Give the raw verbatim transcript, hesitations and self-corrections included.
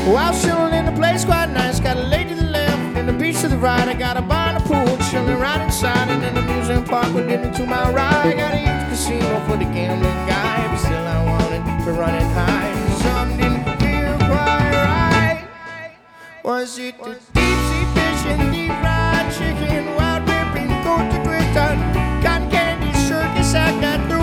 While chilling in the place quite nice, got a lady to the left and the beach to the right. I got a bar and a pool chilling right inside, and then the amusement park will get into my ride. I got a huge casino for the gambling guy, but still I wanted to run it high. Something didn't feel quite right. Was it the deep sea fish and deep fried chicken, wild ripping goat to Britain, cotton candy circus act?